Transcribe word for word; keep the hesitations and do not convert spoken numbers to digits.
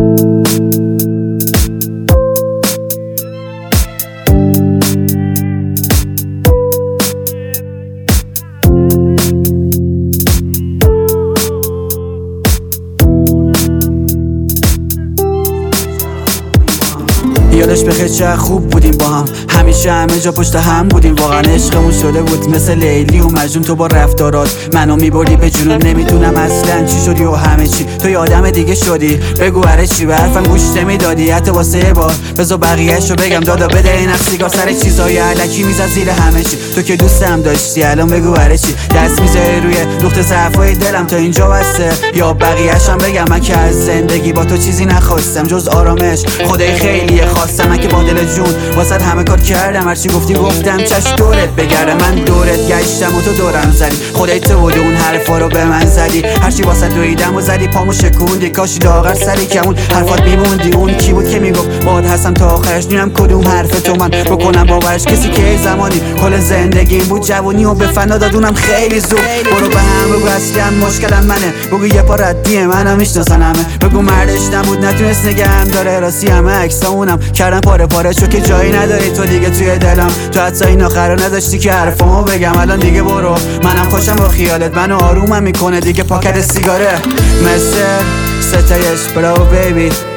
یادش بخیر چه خوب بودیم با هم، همیشه همه جا پشت هم بودیم. واقعا عشقمون شده بود مثل لیلی و مجنون. تو با رفتارات منو میبردی به جنون، نمیدونم اصلا چی شدی و همه چی تو یه آدم دیگه شدی. بگو برای چی به حرفم گوش نمیدادی حتی واسه یه بار؟ بذار بقیه‌شو بگم دادا بده این سیگار سر چیزای الکی میزد زیر همه چی. تو که دوستم داشتی الان بگو برای چی دست میذاری روی نقطه ضعفای دلم تا اینجا بسته؟ یا بقیه‌شم بگم من که از زندگی با تو چیزی نخواستم جز آرامش. خدای خیلی خواستم من که با دل جون واسه همه کار کردم، هرچی گفتی گفتم چش دورت بگردم. من دورت گشتم و تو دورم زدی، خدای تو بود اون حرفا رو به من زدی. هرچی واسه دویدم و زدی پامو شکوندی، کاش لاغر سری کمون حرفات میموندی. اون کی بود که میگفت باد هستم تا آخرش؟ نیم کدوم حرف تو من بکنم باورش؟ کسی که زمانی کل زندگی بود جوونی و به فنا دادونم خیلی زود. برو به هم بگو اصلا مشکلم منه، بگو یه پا ردیه منم میشناسن همه. بگو مردش نبود نتونست نگهم داره، راستی همه عکسامونم کردم پاره پاره چون که جایی نداری تو دیگه توی دلم. تو حتی این آخر رو نداشتی که حرفامو بگم. الان دیگه برو، منم خوشم با خیالت، منو آرومم میکنه دیگه پاکت سیگاره مثل ستایش برو بیبی.